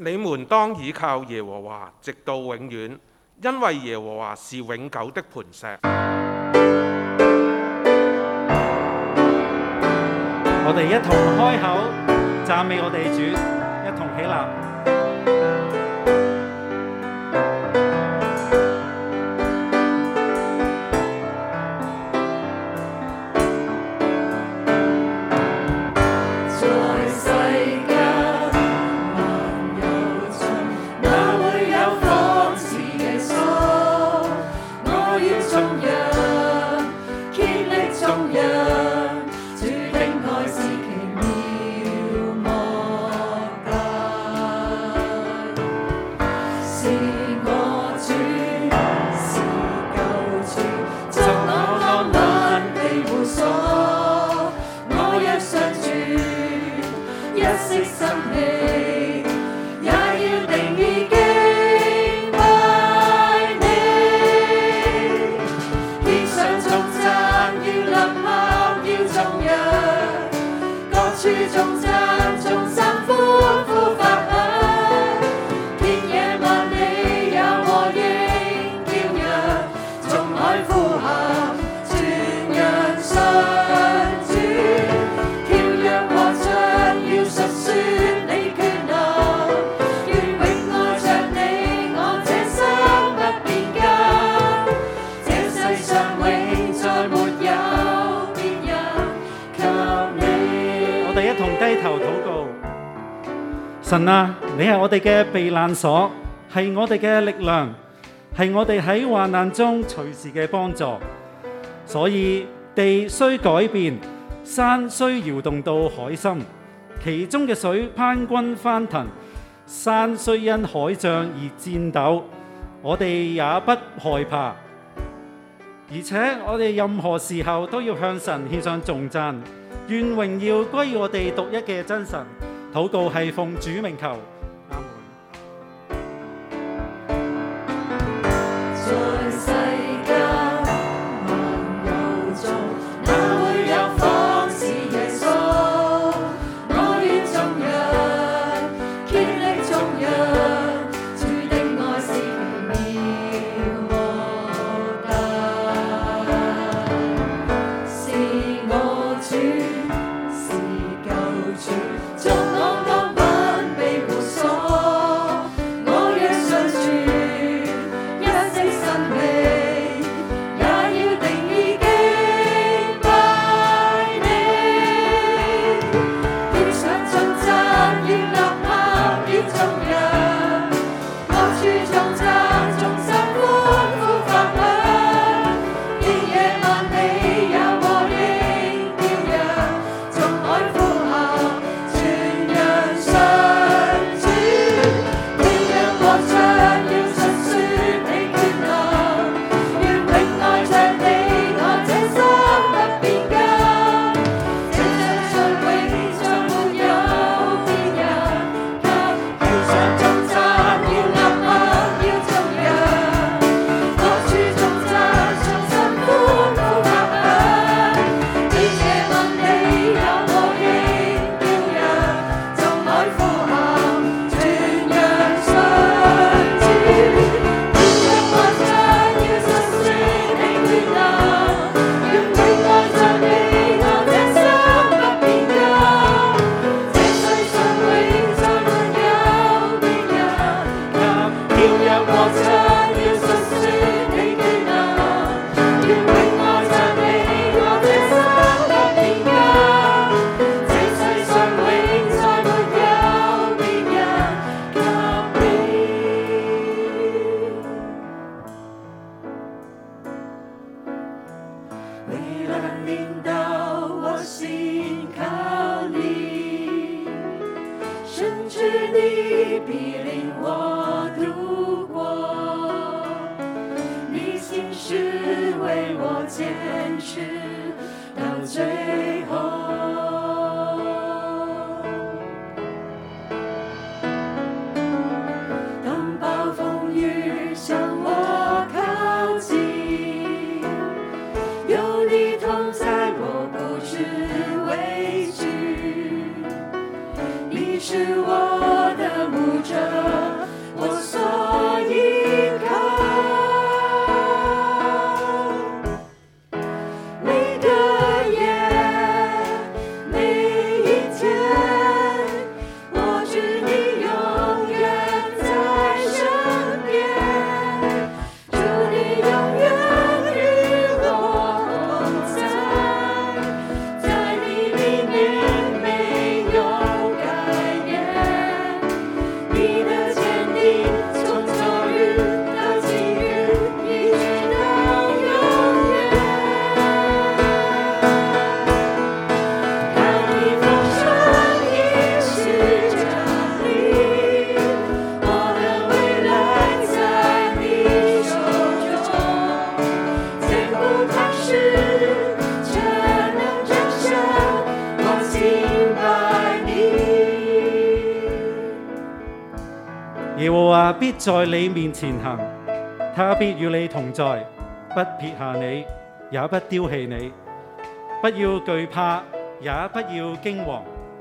你們當倚靠耶和華，直到永遠，因為耶和華是永久的磐石。 我哋一同開口讚美我哋主，一同起立。神啊，你係我哋嘅避難所，係我哋嘅力量，係我哋喺患難中隨時嘅幫助。所以地雖改變，山雖搖動到海深，其中嘅水攀滾翻騰，山雖因海漲而戰抖，我哋也不害怕。而且我哋任何時候都要向神獻上頌讚，願榮耀歸我哋獨一嘅真神。禱告係奉主名求，阿門。 在世間萬有中，哪會有仿似耶穌？我願頌揚，竭力頌揚，主的愛是奇妙莫大，是我主，是救主。我若信主，一息生命。 耶和華必在你面前行，他必與你同在，不撇下你，也不丟棄你。不要懼怕，也不要驚惶。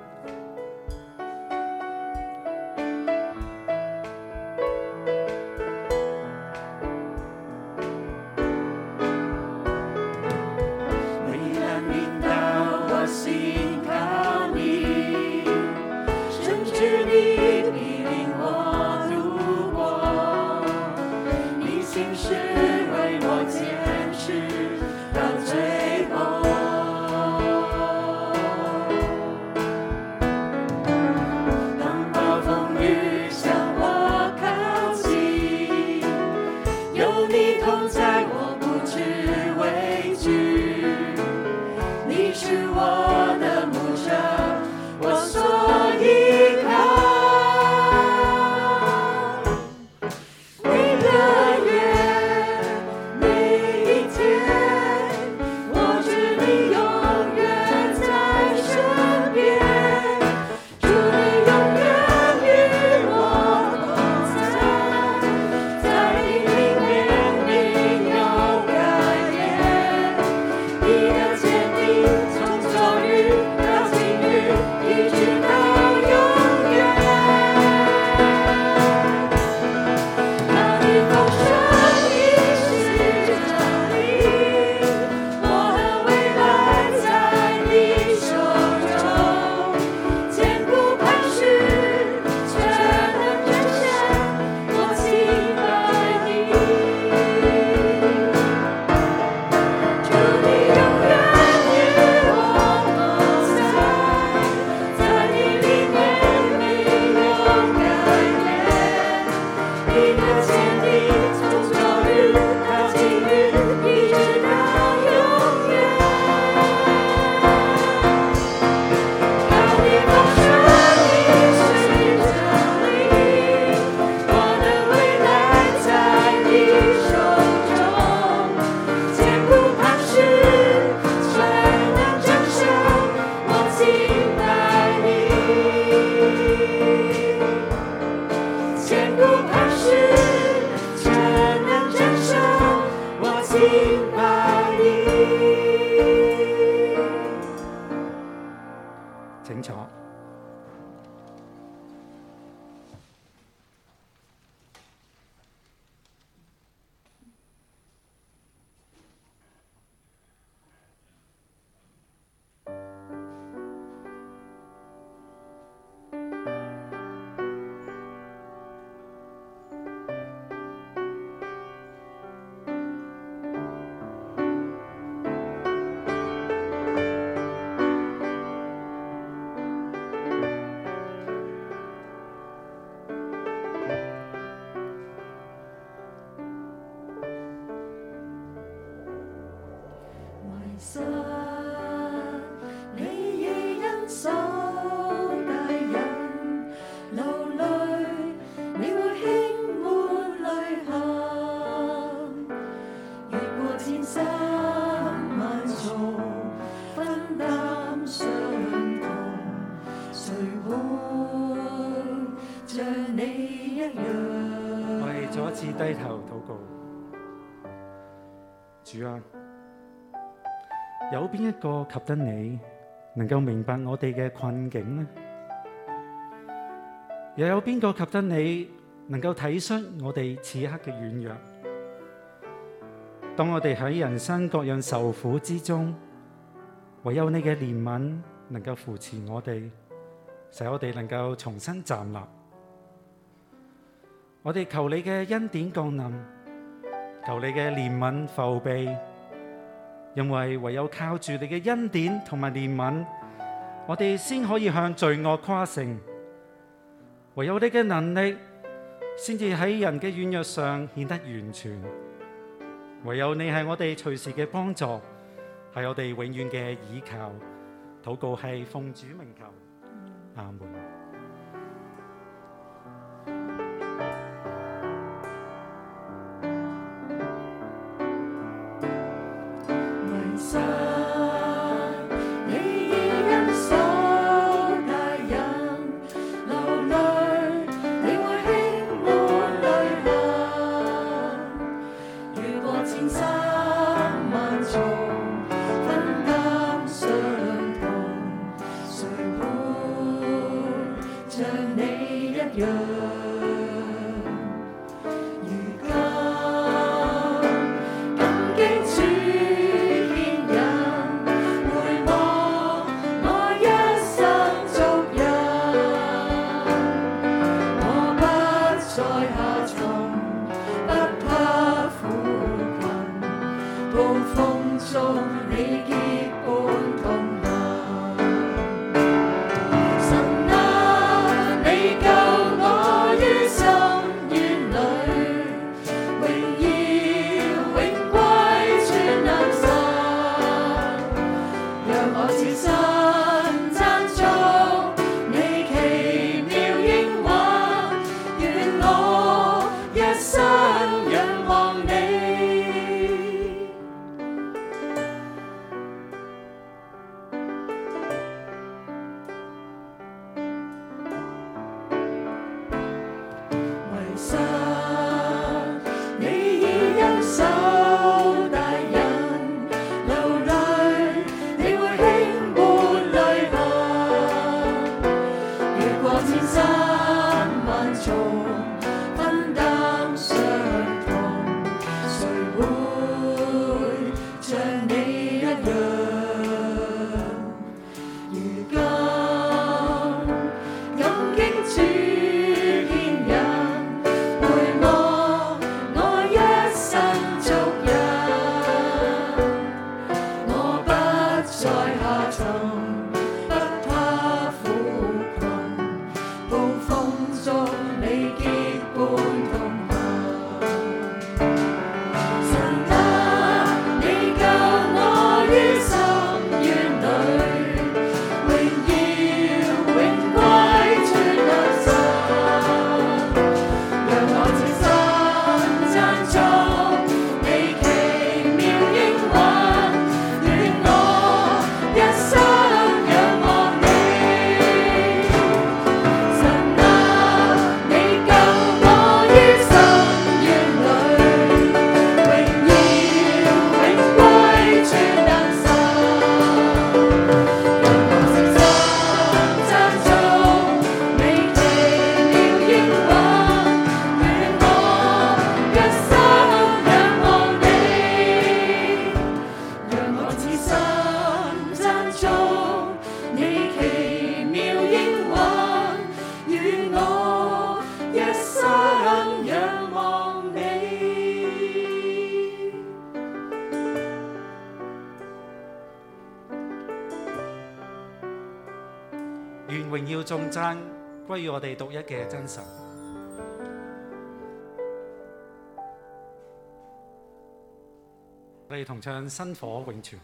請坐。 神，你已恩手帶人流淚，你會輕抹淚痕，越過千山萬重，分擔傷痛，誰會像你一樣？ 我哋再一次低頭禱告，主啊，有邊一個及得你能夠明白我哋嘅困境呢？又有邊個及得你能夠體恤我哋此刻嘅軟弱？當我哋喺人生各樣受苦之中，唯有你嘅憐憫能夠扶持我哋，使我哋能夠重新站立。我哋求你嘅恩典降臨，求你嘅憐憫覆庇。因為唯有靠住你嘅恩典同埋憐憫，我哋先可以向罪惡誇勝。唯有你嘅能力，先至喺人嘅軟弱上顯得完全。唯有你係我哋隨時嘅幫助，係我哋永遠嘅倚靠。禱告係奉主名求，阿門。 神，你以恩手帶人流淚，你會輕在下沉，不怕苦困，暴風中你結伴同行。神啊，你救我於深淵裏，榮耀永歸全能神，讓我自身讚頌你奇妙應允，願我一生仰望你。為實你已恩手帶引，流淚你會輕撥淚痕。越過千山萬重，分擔傷痛，誰會像你一樣？如今感激主牽引，回望我一生足印，我不再下沉，不怕苦困，暴風中你結伴同行。神啊，你救我於深淵裏，榮耀永歸全能神，讓我自身讚頌你奇妙應允，願我一生仰望你。神啊，你救我於深淵裏，榮耀永歸全能神，讓我自身讚頌你奇妙應允，願我一生仰望你。讓我自身讚頌你奇妙應允，願我一生仰望你。 願榮耀頌讚歸於我哋獨一嘅真神。我哋同唱薪火永存。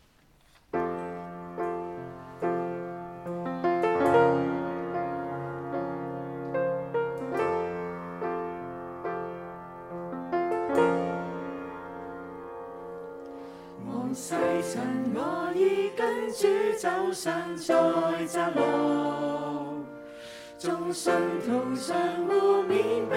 往世塵我已跟主走上在窄路，縱信途上互勉不